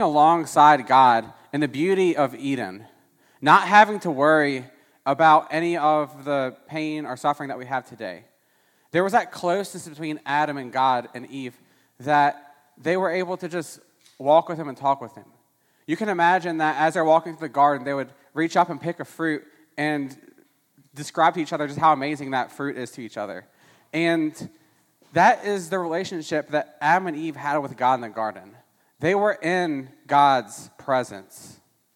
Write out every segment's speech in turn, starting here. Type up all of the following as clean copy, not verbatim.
alongside God in the beauty of Eden, not having to worry about any of the pain or suffering that we have today. There was that closeness between Adam and God and Eve that they were able to just walk with him and talk with him. You can imagine that as they're walking through the garden, they would reach up and pick a fruit and describe to each other just how amazing that fruit is to each other. And that is the relationship that Adam and Eve had with God in the garden. They were in God's presence.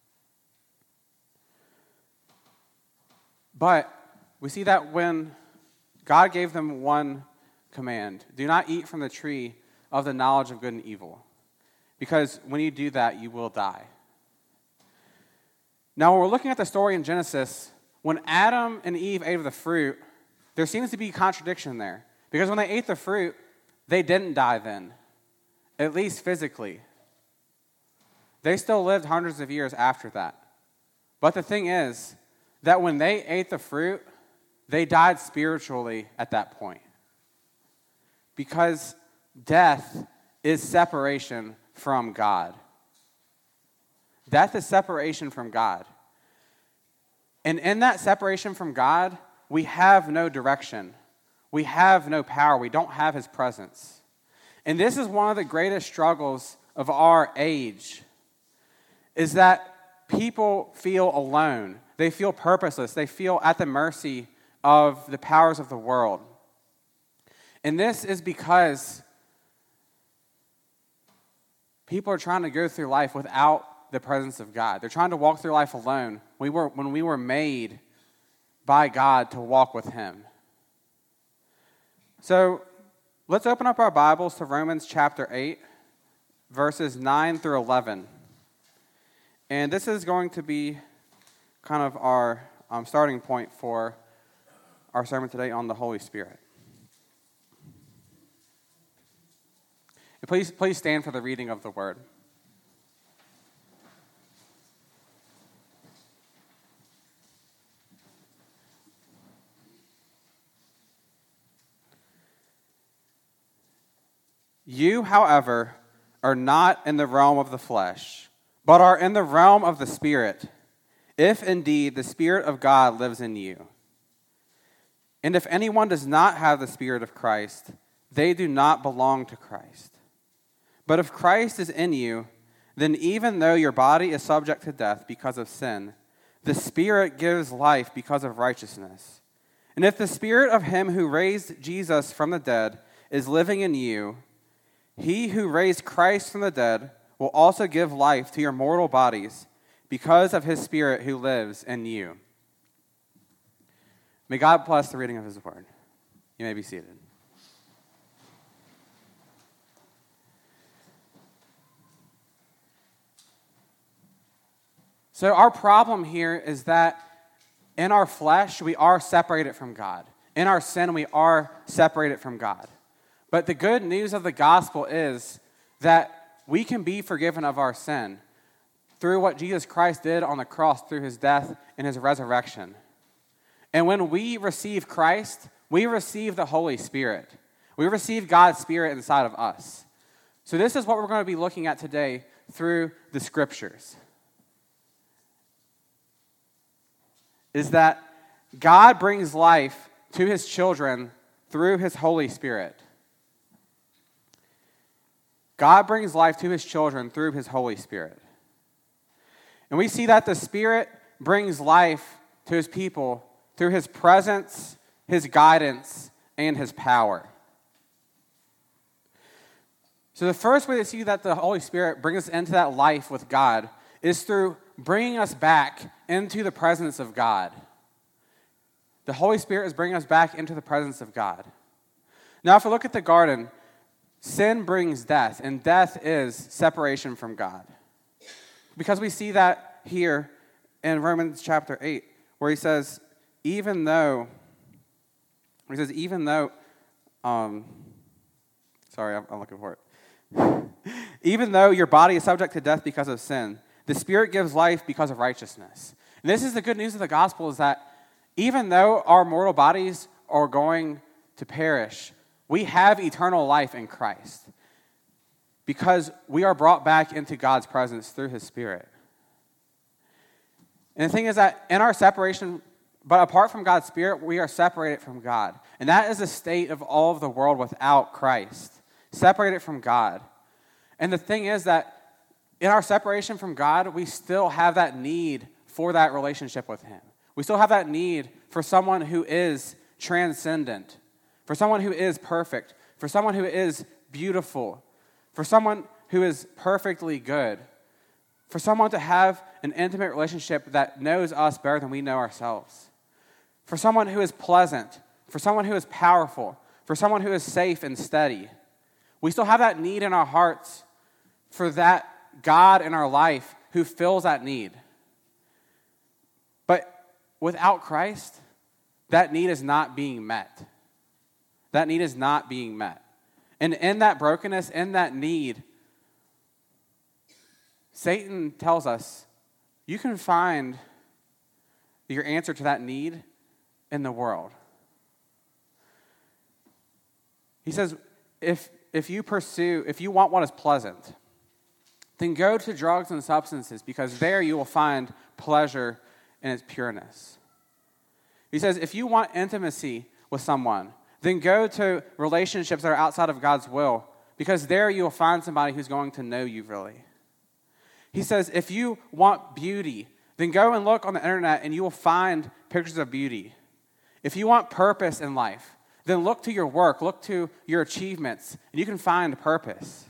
But we see that when God gave them one command, do not eat from the tree of the knowledge of good and evil, because when you do that, you will die. Now, when we're looking at the story in Genesis, when Adam and Eve ate of the fruit, there seems to be a contradiction there, because when they ate the fruit, they didn't die then, at least physically. They still lived hundreds of years after that. But the thing is that when they ate the fruit, they died spiritually at that point. Because death is separation from God. Death is separation from God. And in that separation from God, we have no direction. We have no power. We don't have his presence. And this is one of the greatest struggles of our age, is that people feel alone. They feel purposeless. They feel at the mercy of the powers of the world. And this is because people are trying to go through life without the presence of God. They're trying to walk through life alone when we were made by God to walk with him. So let's open up our Bibles to Romans chapter 8, verses 9 through 11. And this is going to be kind of our starting point for our sermon today on the Holy Spirit. And please stand for the reading of the word. You, however, are not in the realm of the flesh, but are in the realm of the Spirit, if indeed the Spirit of God lives in you. And if anyone does not have the Spirit of Christ, they do not belong to Christ. But if Christ is in you, then even though your body is subject to death because of sin, the Spirit gives life because of righteousness. And if the Spirit of him who raised Jesus from the dead is living in you, he who raised Christ from the dead will also give life to your mortal bodies because of his Spirit who lives in you. May God bless the reading of his word. You may be seated. So our problem here is that in our flesh, we are separated from God. In our sin, we are separated from God. But the good news of the gospel is that we can be forgiven of our sin through what Jesus Christ did on the cross, through his death and his resurrection. And when we receive Christ, we receive the Holy Spirit. We receive God's Spirit inside of us. So this is what we're going to be looking at today through the Scriptures. Is that God brings life to his children through his Holy Spirit. God brings life to his children through his Holy Spirit. And we see that the Spirit brings life to his people through his presence, his guidance, and his power. So the first way to see that the Holy Spirit brings us into that life with God is through bringing us back into the presence of God. The Holy Spirit is bringing us back into the presence of God. Now, if we look at the garden, sin brings death, and death is separation from God. Because we see that here in Romans chapter 8, where he says, even though, I'm looking for it. Even though your body is subject to death because of sin, the Spirit gives life because of righteousness. And this is the good news of the gospel, is that even though our mortal bodies are going to perish, we have eternal life in Christ. because we are brought back into God's presence through his Spirit. And the thing is that in our separation, but apart from God's Spirit, we are separated from God. And that is the state of all of the world without Christ, separated from God. And the thing is that in our separation from God, we still have that need for that relationship with him. We still have that need for someone who is transcendent, for someone who is perfect, for someone who is beautiful, for someone who is perfectly good, for someone to have an intimate relationship that knows us better than we know ourselves, for someone who is pleasant, for someone who is powerful, for someone who is safe and steady. We still have that need in our hearts for that God in our life who fills that need. But without Christ, that need is not being met. That need is not being met. And in that brokenness, in that need, Satan tells us, you can find your answer to that need in the world. He says, if you want what is pleasant, then go to drugs and substances, because there you will find pleasure in its pureness. He says, if you want intimacy with someone, then go to relationships that are outside of God's will, because there you will find somebody who's going to know you really. He says, if you want beauty, then go and look on the internet and you will find pictures of beauty. If you want purpose in life, then look to your work, look to your achievements, and you can find purpose.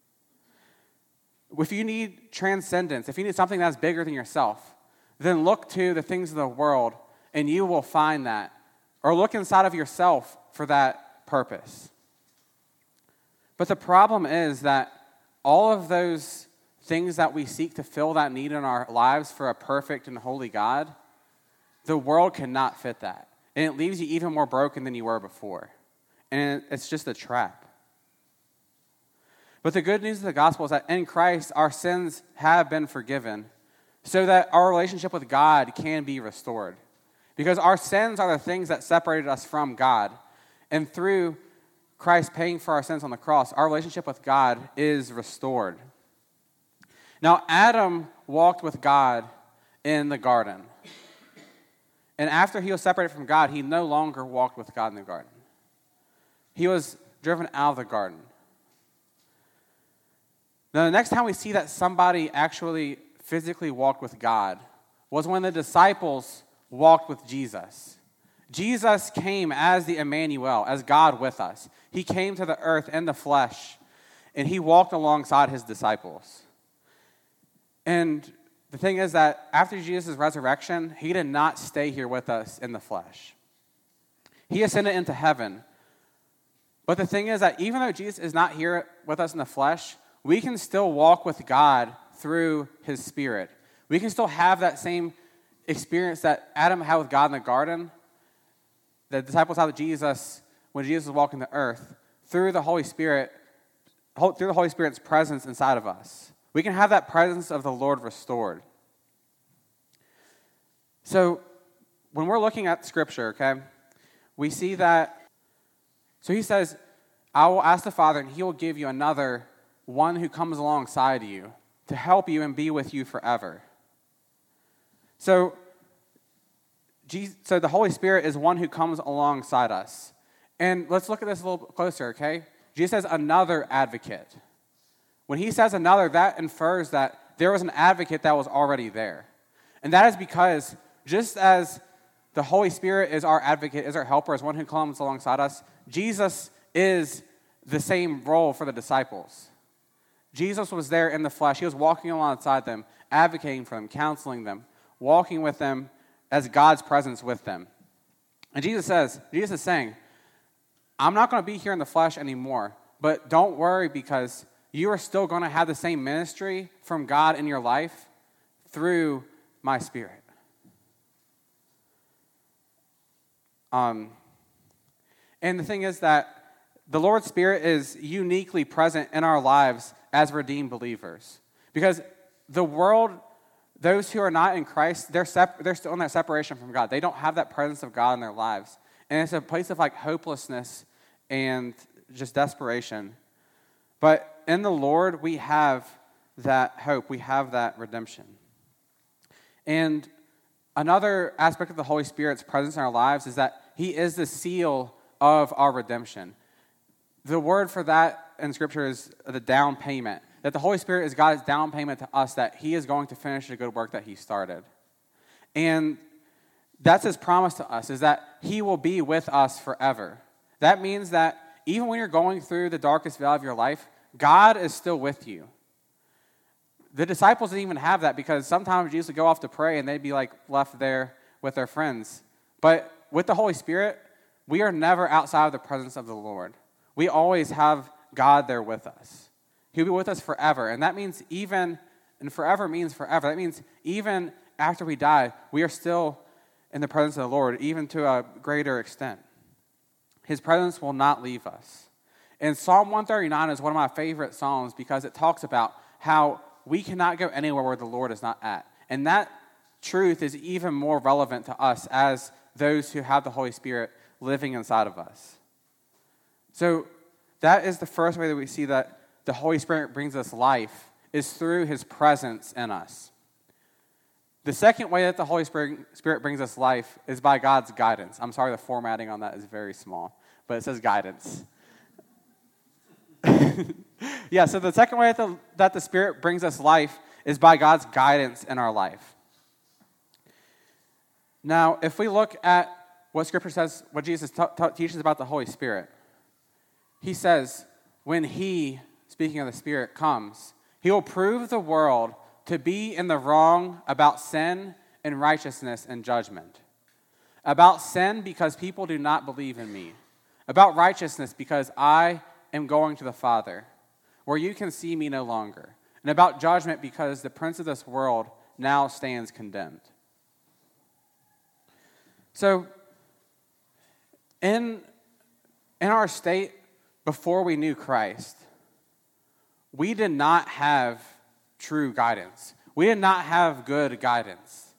If you need transcendence, if you need something that's bigger than yourself, then look to the things of the world and you will find that. Or look inside of yourself for that purpose. But the problem is that all of those things that we seek to fill that need in our lives for a perfect and holy God, the world cannot fit that. And it leaves you even more broken than you were before. And it's just a trap. But the good news of the gospel is that in Christ, our sins have been forgiven so that our relationship with God can be restored. Because our sins are the things that separated us from God. And through Christ paying for our sins on the cross, our relationship with God is restored. Now, Adam walked with God in the garden. And after he was separated from God, he no longer walked with God in the garden. He was driven out of the garden. Now, the next time we see that somebody actually physically walked with God was when the disciples walked with Jesus. Jesus came as the Emmanuel, as God with us. He came to the earth in the flesh, and he walked alongside his disciples. And the thing is that after Jesus' resurrection, he did not stay here with us in the flesh. He ascended into heaven. But the thing is that even though Jesus is not here with us in the flesh, we can still walk with God through his Spirit. We can still have that same experience that Adam had with God in the garden, the disciples had with Jesus when Jesus was walking the earth, through the Holy Spirit, through the Holy Spirit's presence inside of us. We can have that presence of the Lord restored. So when we're looking at Scripture, okay, we see that, so he says, I will ask the Father, and he will give you another one who comes alongside you to help you and be with you forever. So the Holy Spirit is one who comes alongside us. And let's look at this a little closer, okay? Jesus says another advocate. When he says another, that infers that there was an advocate that was already there. And that is because just as the Holy Spirit is our advocate, is our helper, is one who comes alongside us, Jesus is the same role for the disciples. Jesus was there in the flesh. He was walking alongside them, advocating for them, counseling them, walking with them as God's presence with them. And Jesus is saying, I'm not going to be here in the flesh anymore, but don't worry, because you are still going to have the same ministry from God in your life through my Spirit. And the thing is that the Lord's Spirit is uniquely present in our lives as redeemed believers. Because the world, those who are not in Christ, they're still in that separation from God. They don't have that presence of God in their lives. And it's a place of like hopelessness and just desperation. But in the Lord, we have that hope. We have that redemption. And another aspect of the Holy Spirit's presence in our lives is that he is the seal of our redemption. The word for that in Scripture is the down payment. That the Holy Spirit is God's down payment to us that he is going to finish the good work that he started. And that's his promise to us, is that he will be with us forever. That means that even when you're going through the darkest valley of your life, God is still with you. The disciples didn't even have that because sometimes Jesus would go off to pray and they'd be like left there with their friends. But with the Holy Spirit, we are never outside of the presence of the Lord. We always have God there with us. He'll be with us forever. And that means even, and forever means forever. That means even after we die, we are still in the presence of the Lord, even to a greater extent. His presence will not leave us. And Psalm 139 is one of my favorite psalms because it talks about how we cannot go anywhere where the Lord is not at. And that truth is even more relevant to us as those who have the Holy Spirit living inside of us. So that is the first way that we see that the Holy Spirit brings us life, is through his presence in us. The second way that the Holy Spirit brings us life is by God's guidance. I'm sorry, the formatting on that is very small, but it says guidance. Yeah, so the second way that the Spirit brings us life is by God's guidance in our life. Now, if we look at what Scripture says, what Jesus teaches about the Holy Spirit, he says, when he, speaking of the Spirit, comes, he will prove the world to be in the wrong about sin and righteousness and judgment. About sin, because people do not believe in me. About righteousness, because I am going to the Father, where you can see me no longer. And about judgment, because the prince of this world now stands condemned. So, in our state before we knew Christ, we did not have true guidance. We did not have good guidance.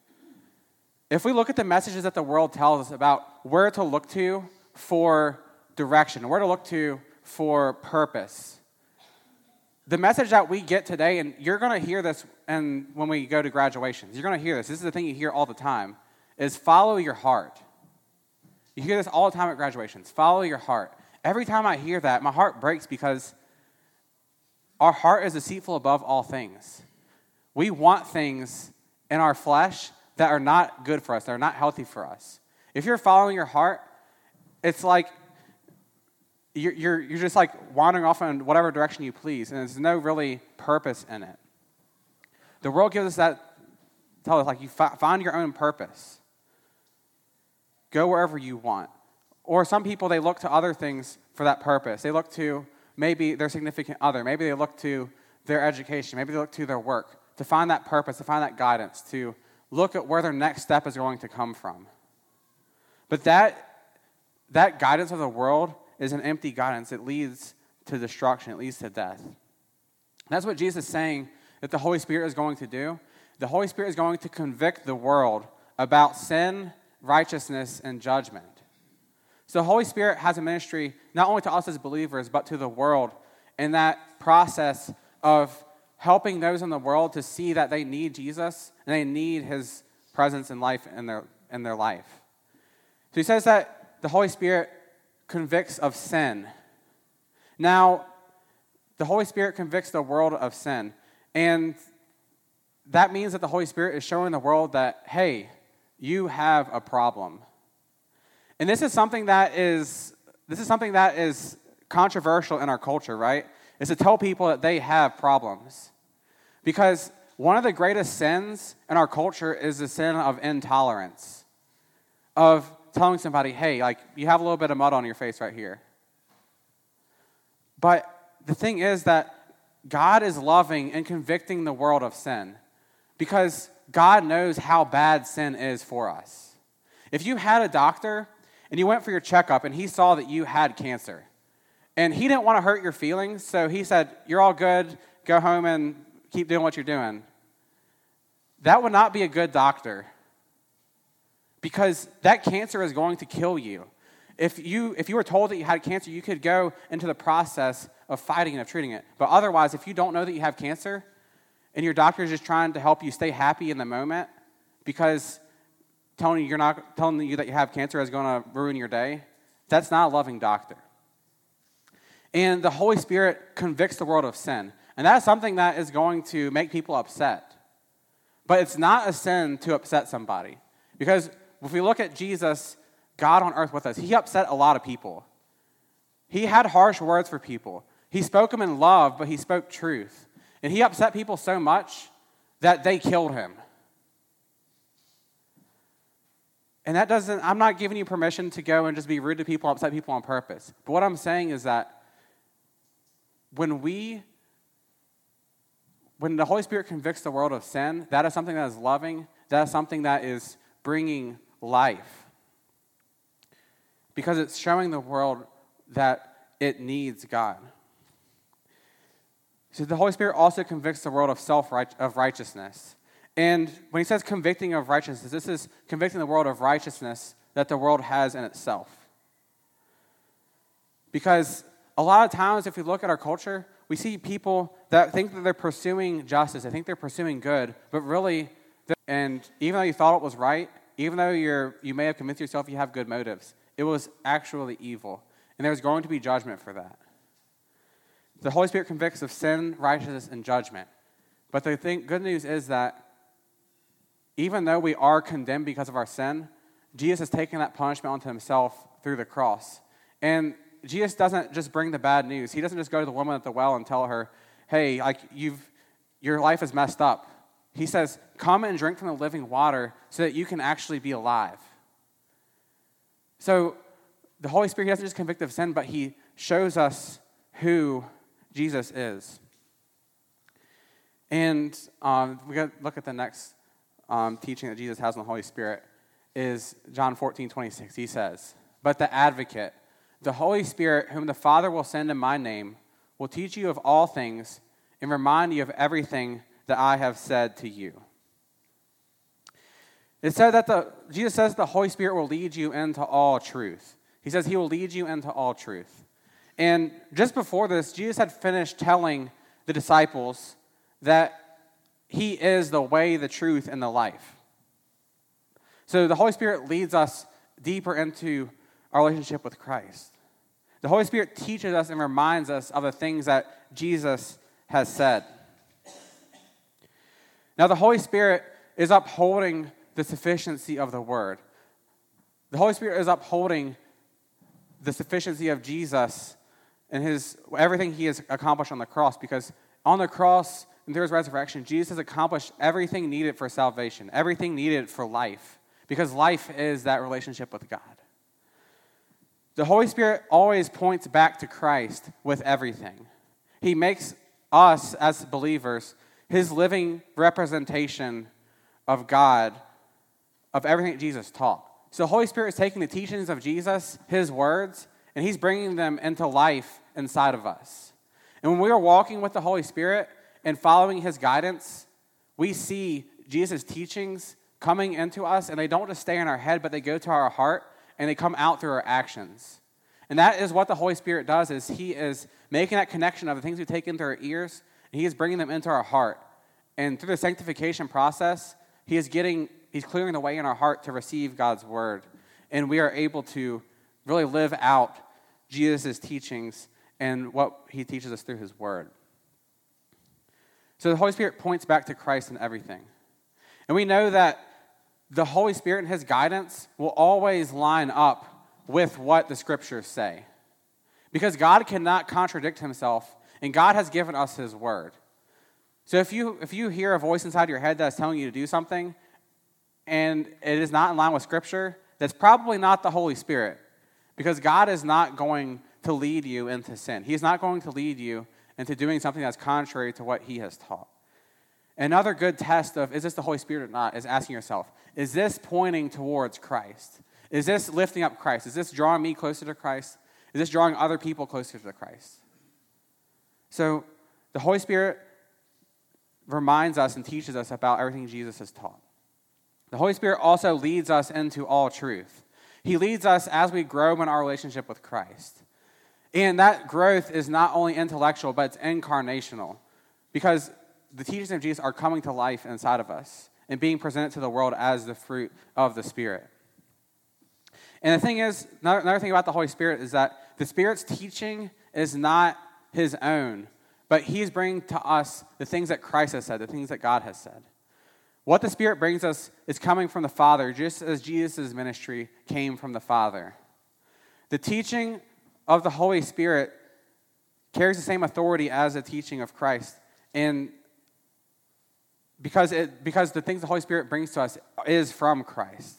If we look at the messages that the world tells us about where to look to for direction, where to look to for purpose, the message that we get today, and you're going to hear this when we go to graduations, you're going to hear this. This is the thing you hear all the time, is follow your heart. You hear this all the time at graduations. Follow your heart. Every time I hear that, my heart breaks because our heart is deceitful above all things. We want things in our flesh that are not good for us, that are not healthy for us. If you're following your heart, it's like you're just like wandering off in whatever direction you please, and there's no really purpose in it. The world gives us that, tell us like you find your own purpose. Go wherever you want. Or some people, they look to other things for that purpose. They look to maybe their significant other. Maybe they look to their education. Maybe they look to their work to find that purpose, to find that guidance, to look at where their next step is going to come from. But that guidance of the world is an empty guidance. It leads to destruction. It leads to death. That's what Jesus is saying that the Holy Spirit is going to do. The Holy Spirit is going to convict the world about sin, righteousness, and judgment. So the Holy Spirit has a ministry not only to us as believers, but to the world in that process of helping those in the world to see that they need Jesus and they need his presence and life in their life. So he says that the Holy Spirit convicts of sin. Now, the Holy Spirit convicts the world of sin. And that means that the Holy Spirit is showing the world that, hey, you have a problem. And this is something that is controversial in our culture, right? Is to tell people that they have problems. Because one of the greatest sins in our culture is the sin of intolerance. Of telling somebody, hey, like, you have a little bit of mud on your face right here. But the thing is that God is loving and convicting the world of sin because God knows how bad sin is for us. If you had a doctor and you went for your checkup and he saw that you had cancer and he didn't want to hurt your feelings, so he said, you're all good, go home and keep doing what you're doing, that would not be a good doctor because that cancer is going to kill you. If you were told that you had cancer, you could go into the process of fighting and of treating it. But otherwise, if you don't know that you have cancer and your doctor is just trying to help you stay happy in the moment because telling you that you have cancer is going to ruin your day, that's not a loving doctor. And the Holy Spirit convicts the world of sin. And that's something that is going to make people upset. But it's not a sin to upset somebody. Because if we look at Jesus, God on earth with us, he upset a lot of people. He had harsh words for people. He spoke them in love, but he spoke truth. And he upset people so much that they killed him. And I'm not giving you permission to go and just be rude to people, upset people on purpose. But what I'm saying is that when the Holy Spirit convicts the world of sin, that is something that is loving, that is something that is bringing life. Because it's showing the world that it needs God. So the Holy Spirit also convicts the world of righteousness. And when he says convicting of righteousness, this is convicting the world of righteousness that the world has in itself. Because a lot of times, if we look at our culture, we see people that think that they're pursuing justice, they think they're pursuing good, but really, and even though you thought it was right, even though you may have convinced yourself you have good motives, it was actually evil, and there's going to be judgment for that. The Holy Spirit convicts of sin, righteousness, and judgment. But the good news is that even though we are condemned because of our sin, Jesus has taken that punishment onto himself through the cross. And Jesus doesn't just bring the bad news. He doesn't just go to the woman at the well and tell her, hey, your life is messed up. He says, come and drink from the living water so that you can actually be alive. So the Holy Spirit, he doesn't just convict of sin, but he shows us who Jesus is. And we got to look at the next teaching that Jesus has on the Holy Spirit is John 14:26. He says, but the advocate, the Holy Spirit, whom the Father will send in my name, will teach you of all things and remind you of everything that I have said to you. It said that Jesus says the Holy Spirit will lead you into all truth. He says he will lead you into all truth. And just before this, Jesus had finished telling the disciples that he is the way, the truth, and the life. So the Holy Spirit leads us deeper into our relationship with Christ. The Holy Spirit teaches us and reminds us of the things that Jesus has said. Now, the Holy Spirit is upholding the sufficiency of the Word. The Holy Spirit is upholding the sufficiency of Jesus and everything he has accomplished on the cross, because on the cross and through his resurrection, Jesus has accomplished everything needed for salvation, everything needed for life, because life is that relationship with God. The Holy Spirit always points back to Christ with everything. He makes us, as believers, his living representation of God, of everything that Jesus taught. So the Holy Spirit is taking the teachings of Jesus, his words, and he's bringing them into life inside of us. And when we are walking with the Holy Spirit and following his guidance, we see Jesus' teachings coming into us, and they don't just stay in our head, but they go to our heart, and they come out through our actions. And that is what the Holy Spirit does, is he is making that connection of the things we take into our ears, and he is bringing them into our heart. And through the sanctification process, he's clearing the way in our heart to receive God's word. And we are able to really live out Jesus' teachings and what he teaches us through his word. So the Holy Spirit points back to Christ in everything. And we know that the Holy Spirit and his guidance will always line up with what the scriptures say. Because God cannot contradict himself, and God has given us his word. So if you hear a voice inside your head that's telling you to do something, and it is not in line with scripture, that's probably not the Holy Spirit. Because God is not going to lead you into sin. He is not going to lead you into doing something that's contrary to what he has taught. Another good test of, is this the Holy Spirit or not, is asking yourself, is this pointing towards Christ? Is this lifting up Christ? Is this drawing me closer to Christ? Is this drawing other people closer to Christ? So the Holy Spirit reminds us and teaches us about everything Jesus has taught. The Holy Spirit also leads us into all truth. He leads us as we grow in our relationship with Christ. And that growth is not only intellectual, but it's incarnational. Because the teachings of Jesus are coming to life inside of us and being presented to the world as the fruit of the Spirit. And the thing is, another thing about the Holy Spirit is that the Spirit's teaching is not his own, but he's bringing to us the things that Christ has said, the things that God has said. What the Spirit brings us is coming from the Father, just as Jesus' ministry came from the Father. The teaching of the Holy Spirit carries the same authority as the teaching of Christ. And because the things the Holy Spirit brings to us is from Christ.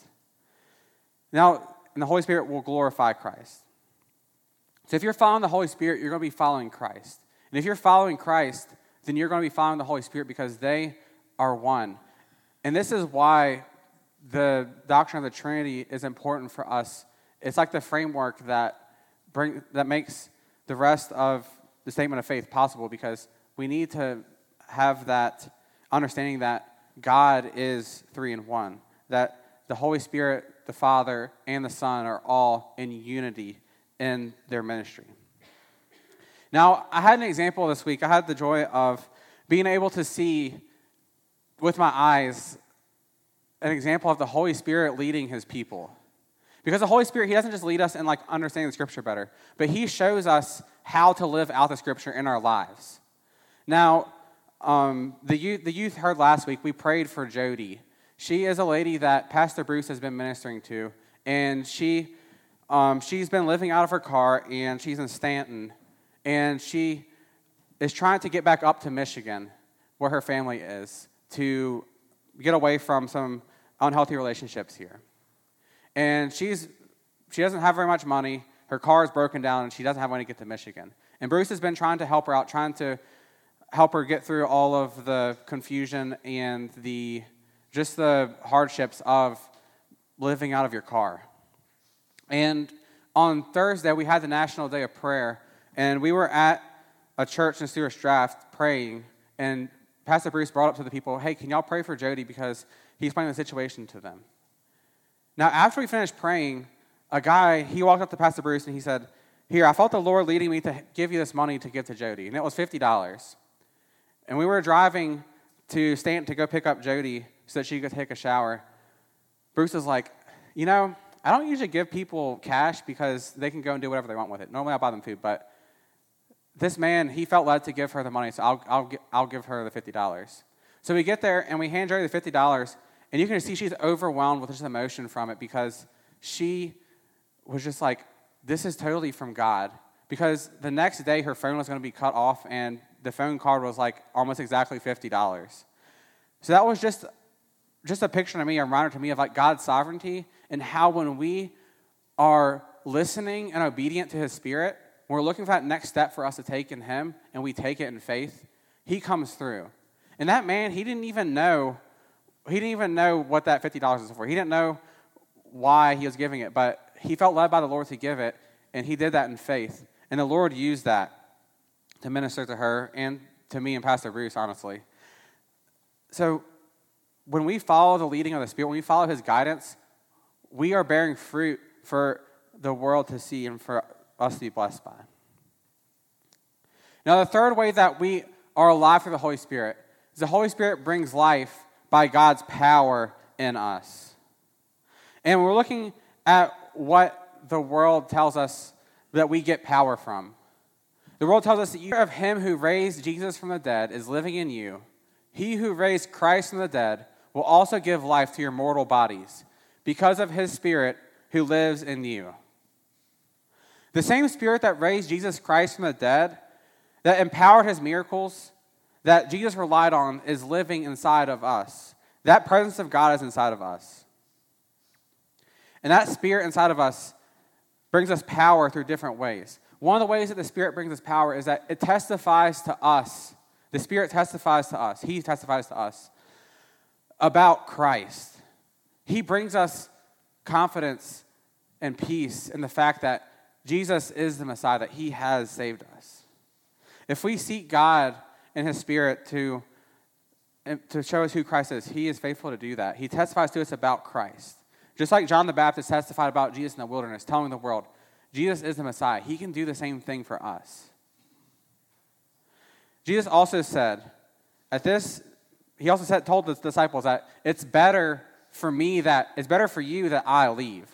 Now, and the Holy Spirit will glorify Christ. So if you're following the Holy Spirit, you're going to be following Christ. And if you're following Christ, then you're going to be following the Holy Spirit because they are one. And this is why the doctrine of the Trinity is important for us. It's like the framework that makes the rest of the statement of faith possible, because we need to have that understanding that God is 3 in 1, that the Holy Spirit, the Father, and the Son are all in unity in their ministry. Now, I had an example this week. I had the joy of being able to see with my eyes an example of the Holy Spirit leading his people. Because the Holy Spirit, he doesn't just lead us in like understanding the Scripture better, but he shows us how to live out the Scripture in our lives. Now, the youth heard last week, we prayed for Jody. She is a lady that Pastor Bruce has been ministering to, and she's been living out of her car, and she's in Stanton, and she is trying to get back up to Michigan, where her family is, to get away from some unhealthy relationships here. And she doesn't have very much money. Her car is broken down, and she doesn't have money to get to Michigan. And Bruce has been trying to help her out, trying to help her get through all of the confusion and the hardships of living out of your car. And on Thursday, we had the National Day of Prayer, and we were at a church in Stuarts Draft praying, and Pastor Bruce brought up to the people, hey, can y'all pray for Jody, because he explained the situation to them. Now, after we finished praying, a guy, he walked up to Pastor Bruce and he said, here, I felt the Lord leading me to give you this money to give to Jody. And it was $50. And we were driving to Stanton to go pick up Jody so that she could take a shower. Bruce was like, I don't usually give people cash because they can go and do whatever they want with it. Normally I buy them food, but this man, he felt led to give her the money, so I'll give her the $50. So we get there and we hand Jody the $50, and you can see she's overwhelmed with just emotion from it, because she was just like, this is totally from God. Because the next day her phone was going to be cut off, and the phone card was like almost exactly $50. So that was just a picture to me, a reminder to me of like God's sovereignty, and how when we are listening and obedient to his Spirit, when we're looking for that next step for us to take in him, and we take it in faith, he comes through. And that man, he didn't even know what that $50 was for. He didn't know why he was giving it, but he felt led by the Lord to give it, and he did that in faith. And the Lord used that to minister to her and to me and Pastor Bruce, honestly. So when we follow the leading of the Spirit, when we follow his guidance, we are bearing fruit for the world to see and for us to be blessed by. Now, the third way that we are alive through the Holy Spirit is the Holy Spirit brings life by God's power in us. And we're looking at what the world tells us that we get power from. The world tells us that you of him who raised Jesus from the dead is living in you. He who raised Christ from the dead will also give life to your mortal bodies because of his Spirit who lives in you. The same Spirit that raised Jesus Christ from the dead, that empowered his miracles, that Jesus relied on, is living inside of us. That presence of God is inside of us. And that Spirit inside of us brings us power through different ways. One of the ways that the Spirit brings us power is that it testifies to us. The Spirit testifies to us. He testifies to us about Christ. He brings us confidence and peace in the fact that Jesus is the Messiah, that he has saved us. If we seek God and his Spirit to show us who Christ is, he is faithful to do that. He testifies to us about Christ. Just like John the Baptist testified about Jesus in the wilderness, telling the world, Jesus is the Messiah. He can do the same thing for us. Jesus also said, told the disciples that it's better for you that I leave.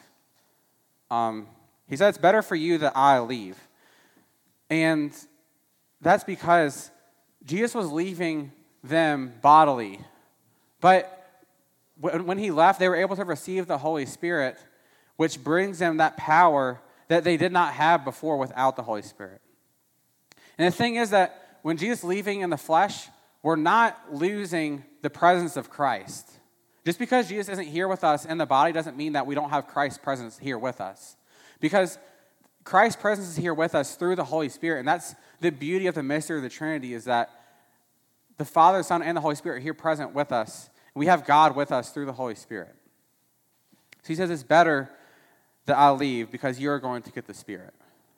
He said it's better for you that I leave. And that's because Jesus was leaving them bodily. But when he left, they were able to receive the Holy Spirit, which brings them that power that they did not have before without the Holy Spirit. And the thing is that when Jesus leaving in the flesh, we're not losing the presence of Christ. Just because Jesus isn't here with us in the body doesn't mean that we don't have Christ's presence here with us. Because Christ's presence is here with us through the Holy Spirit, and that's the beauty of the mystery of the Trinity, is that the Father, Son, and the Holy Spirit are here present with us. We have God with us through the Holy Spirit. So he says it's better that I leave because you're going to get the Spirit.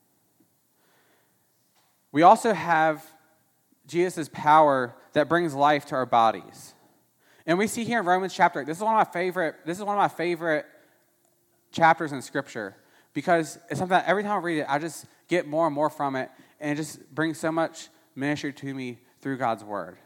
We also have Jesus' power that brings life to our bodies. And we see here in Romans chapter 8, this is one of my favorite chapters in Scripture, because it's something that every time I read it, I just get more and more from it, and it just brings so much ministry to me through God's Word.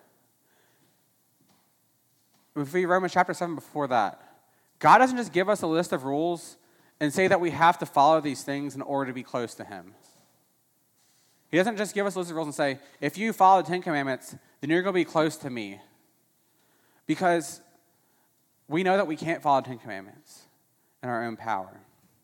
If we read Romans chapter 7 before that, God doesn't just give us a list of rules and say that we have to follow these things in order to be close to Him. He doesn't just give us a list of rules and say, if you follow the Ten Commandments, then you're going to be close to me. Because we know that we can't follow the Ten Commandments in our own power.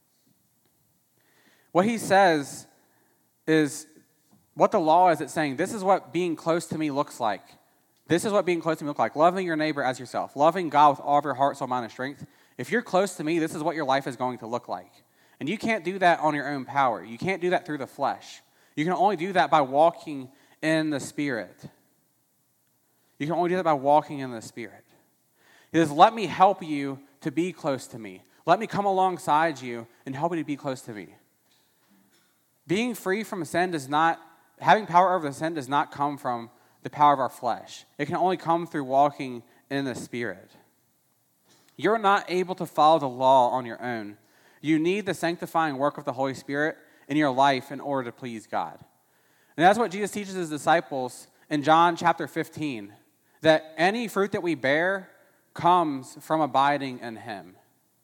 What he says is, what the law is, it's saying, this is what being close to me looks like. This is what being close to me looks like. Loving your neighbor as yourself. Loving God with all of your heart, soul, mind, and strength. If you're close to me, this is what your life is going to look like. And you can't do that on your own power. You can't do that through the flesh. You can only do that by walking in the Spirit. You can only do that by walking in the Spirit. He says, let me help you to be close to me. Let me come alongside you and help you to be close to me. Being free from sin having power over the sin does not come from the power of our flesh. It can only come through walking in the Spirit. You're not able to follow the law on your own. You need the sanctifying work of the Holy Spirit in your life in order to please God. And that's what Jesus teaches his disciples in John chapter 15, that any fruit that we bear comes from abiding in Him.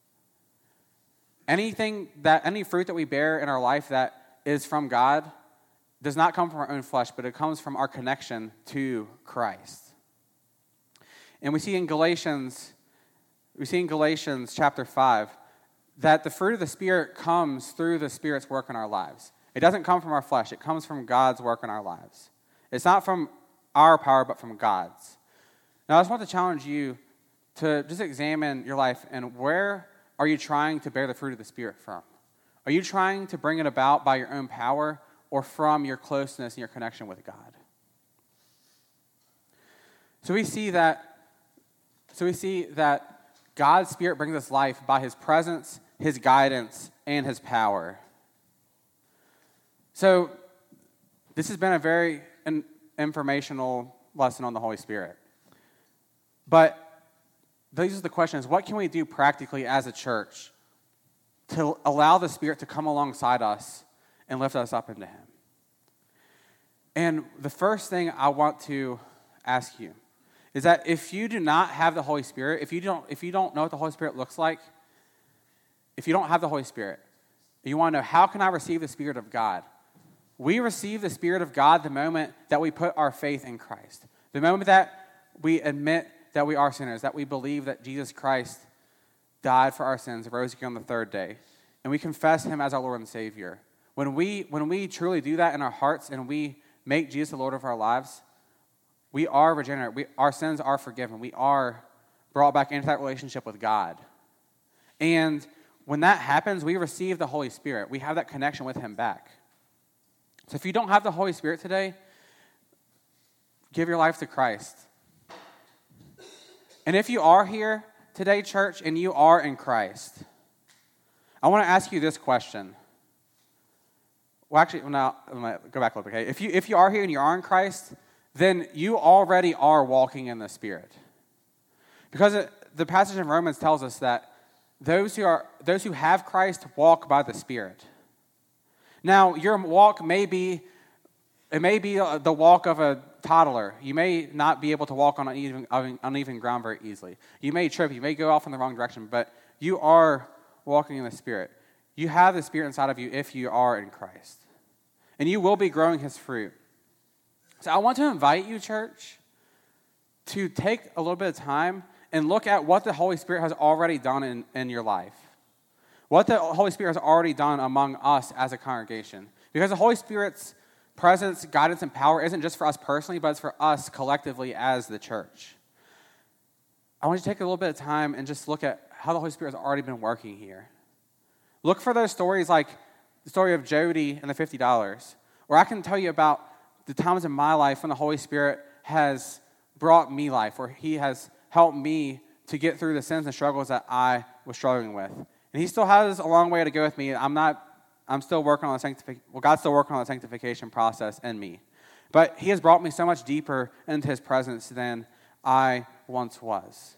Any fruit that we bear in our life that is from God does not come from our own flesh, but it comes from our connection to Christ. And we see in Galatians chapter 5 that the fruit of the Spirit comes through the Spirit's work in our lives. It doesn't come from our flesh. It comes from God's work in our lives. It's not from our power, but from God's. Now, I just want to challenge you to just examine your life and where are you trying to bear the fruit of the Spirit from? Are you trying to bring it about by your own power or from your closeness and your connection with God? So we see that God's Spirit brings us life by His presence, His guidance, and His power. So this has been a very informational lesson on the Holy Spirit. But these are the questions: what can we do practically as a church to allow the Spirit to come alongside us and lift us up into Him? And the first thing I want to ask you is that if you do not have the Holy Spirit, if you don't know what the Holy Spirit looks like, if you don't have the Holy Spirit, you want to know, how can I receive the Spirit of God? We receive the Spirit of God the moment that we put our faith in Christ. The moment that we admit that we are sinners, that we believe that Jesus Christ died for our sins, rose again on the third day, and we confess Him as our Lord and Savior. When we truly do that in our hearts and we make Jesus the Lord of our lives, we are regenerate. Our sins are forgiven. We are brought back into that relationship with God. And when that happens, we receive the Holy Spirit. We have that connection with Him back. So if you don't have the Holy Spirit today, give your life to Christ. And if you are here today, church, and you are in Christ, I want to ask you this question. Well, actually, now I'm going to go back a little bit, okay? If you are here and you are in Christ, then you already are walking in the Spirit. Because the passage in Romans tells us that those who have Christ walk by the Spirit. Now, your walk may be the walk of a toddler. You may not be able to walk on uneven ground very easily. You may trip. You may go off in the wrong direction, but you are walking in the Spirit. You have the Spirit inside of you if you are in Christ. And you will be growing his fruit. So I want to invite you, church, to take a little bit of time and look at what the Holy Spirit has already done in your life. What the Holy Spirit has already done among us as a congregation. Because the Holy Spirit's presence, guidance, and power isn't just for us personally, but it's for us collectively as the church. I want you to take a little bit of time and just look at how the Holy Spirit has already been working here. Look for those stories like the story of Jody and the $50, or I can tell you about the times in my life when the Holy Spirit has brought me life, where he has helped me to get through the sins and struggles that I was struggling with. And he still has a long way to go with me. I'm still working on the sanctification. Well, God's still working on the sanctification process in me. But he has brought me so much deeper into his presence than I once was.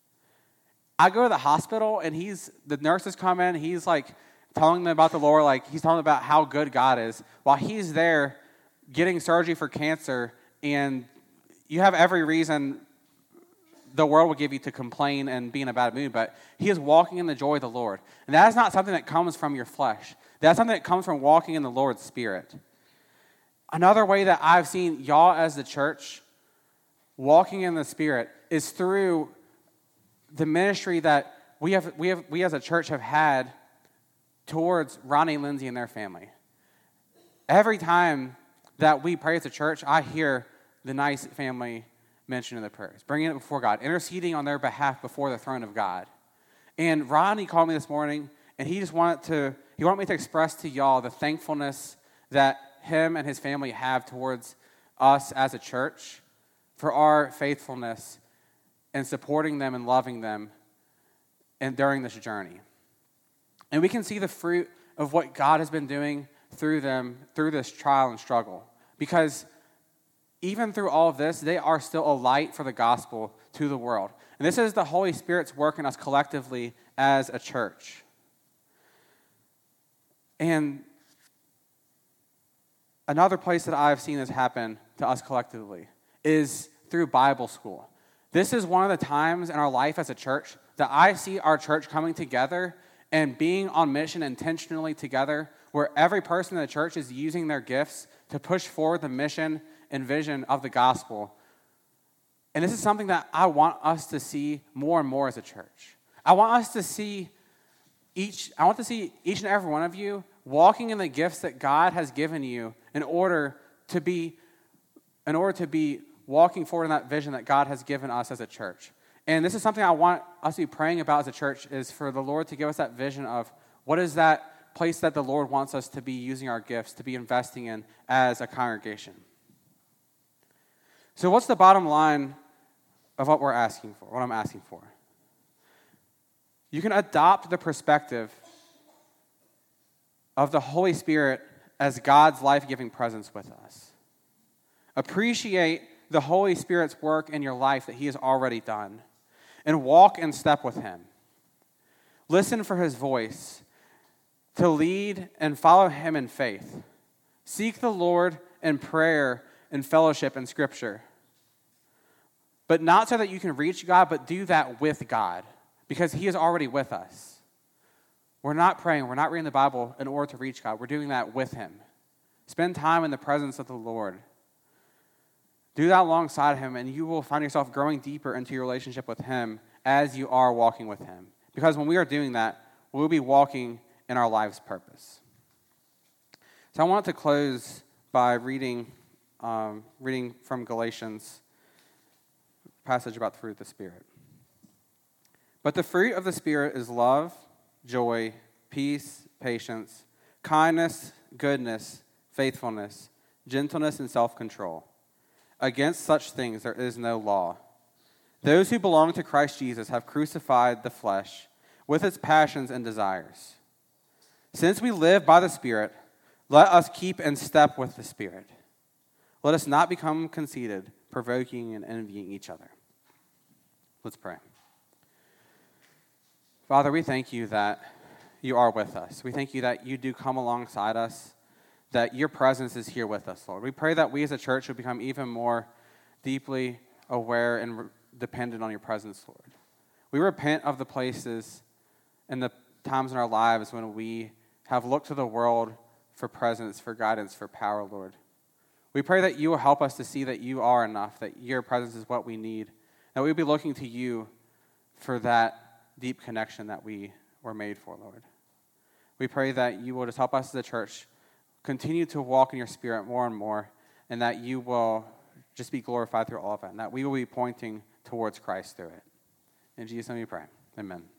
I go to the hospital, and the nurses come in, he's like telling them about the Lord, like he's telling them about how good God is, while he's there getting surgery for cancer, and you have every reason the world will give you to complain and be in a bad mood, but he is walking in the joy of the Lord. And that is not something that comes from your flesh. That's something that comes from walking in the Lord's Spirit. Another way that I've seen y'all as the church walking in the Spirit is through the ministry that we as a church have had towards Ronnie and Lindsay and their family. Every time that we pray as a church, I hear the nice family mention in the prayers, bringing it before God, interceding on their behalf before the throne of God. And Ronnie called me this morning, and he wanted me to express to y'all the thankfulness that him and his family have towards us as a church for our faithfulness and supporting them and loving them and during this journey. And we can see the fruit of what God has been doing through them, through this trial and struggle. Because even through all of this, they are still a light for the gospel to the world. And this is the Holy Spirit's work in us collectively as a church. And another place that I've seen this happen to us collectively is through Bible school. This is one of the times in our life as a church that I see our church coming together and being on mission intentionally together, where every person in the church is using their gifts to push forward the mission and vision of the gospel. And this is something that I want us to see more and more as a church. I want to see each and every one of you walking in the gifts that God has given you in order to be walking forward in that vision that God has given us as a church. And this is something I want us to be praying about as a church, is for the Lord to give us that vision of what is that place that the Lord wants us to be using our gifts, to be investing in as a congregation. So what's the bottom line of what I'm asking for? You can adopt the perspective of the Holy Spirit as God's life-giving presence with us. Appreciate the Holy Spirit's work in your life that he has already done, and walk in step with him. Listen for his voice to lead and follow him in faith. Seek the Lord in prayer and fellowship in Scripture. But not so that you can reach God, but do that with God, because he is already with us. We're not praying, we're not reading the Bible in order to reach God. We're doing that with him. Spend time in the presence of the Lord. Do that alongside him, and you will find yourself growing deeper into your relationship with him as you are walking with him. Because when we are doing that, we'll be walking in our life's purpose. So I want to close by reading from Galatians, a passage about the fruit of the Spirit. But the fruit of the Spirit is love, joy, peace, patience, kindness, goodness, faithfulness, gentleness, and self-control. Against such things there is no law. Those who belong to Christ Jesus have crucified the flesh with its passions and desires. Since we live by the Spirit, let us keep in step with the Spirit. Let us not become conceited, provoking and envying each other. Let's pray. Father, we thank you that you are with us. We thank you that you do come alongside us, that your presence is here with us, Lord. We pray that we as a church would become even more deeply aware and dependent on your presence, Lord. We repent of the places and the times in our lives when we have looked to the world for presence, for guidance, for power, Lord. We pray that you will help us to see that you are enough, that your presence is what we need, that we will be looking to you for that deep connection that we were made for, Lord. We pray that you will just help us as a church continue to walk in your spirit more and more, and that you will just be glorified through all of it, and that we will be pointing towards Christ through it. In Jesus' name we pray. Amen.